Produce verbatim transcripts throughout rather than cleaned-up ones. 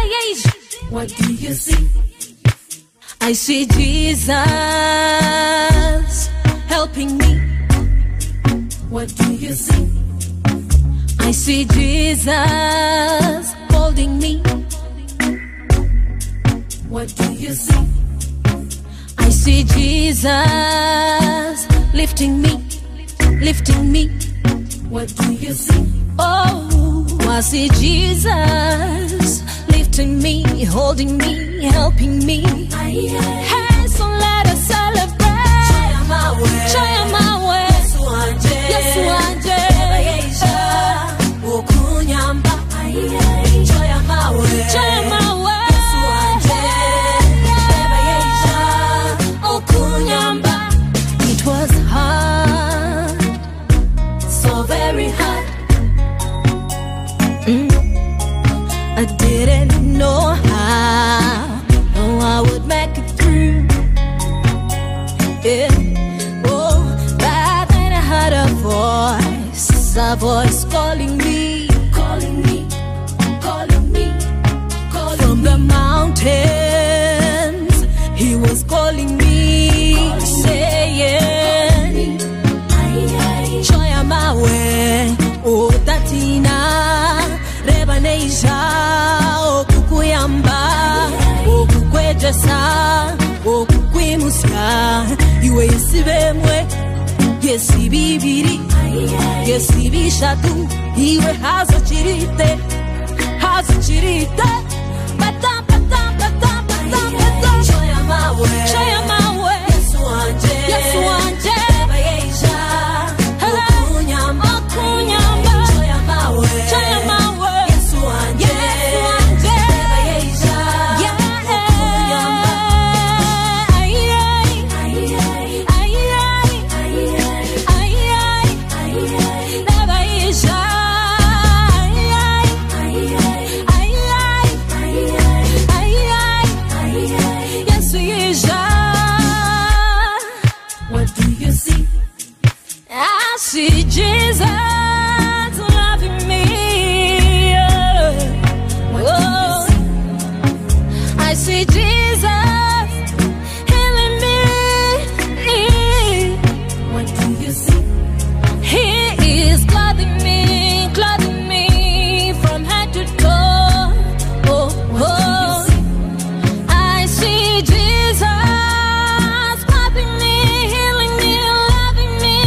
What do you see? I see Jesus helping me. What do you see? I see Jesus holding me. What do you see? I see Jesus lifting me, lifting me. What do you see? Oh, I see Jesus lifting me, holding me, helping me. Hey, so let us celebrate. Chaya mawe, Yesu anje, okunyamba. Chaya mawe, Chaya mawe, okunyamba. It was hard, so very hard. Mm. I didn't know how, how I would make it through. Yeah. Oh, but then I heard a voice, a voice calling me, calling me, calling me, calling from the mountains. He was calling me, calling saying, Choya mawe, oh tatina, rebaneja, oh kukuyamba, oh kukwejesa, oh kukwimuska, iwe yesibemwe, yesibibiri, yesibishatu, iwe hazo chirite, hazo chirite, batam, batam, batam, batam, batam. Choya mawe, Choya mawe, Yesu anje, Yesu anje, rebayeja, okunyamba, okunyamba. Choya mawe, Choya mawe, Yesu anje, Yesu anje, rebayeja, okunyamba. Ay ay, ay ay, ay ay, ay ay, rebayeja, ay ay, ay ay, ay ay, Yesu yeja. What do you see? I see Jesus loving me. Oh, I see Jesus healing me. What do you see? He is clothing me, clothing me from head to toe. Oh, oh, I see Jesus clothing me, healing me, loving me.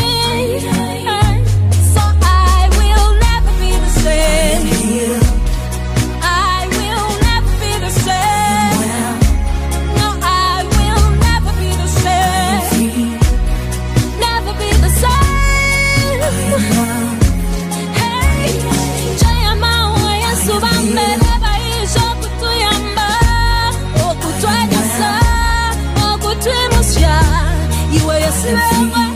So I will never be the same. I will never be the same. No, I will never be the same. Never be the same. Hey, Chaya mawe, Yesu bambe, rebaisha kutuyamba, okutwanyasa, okutwimusya, iwe yesibemwe.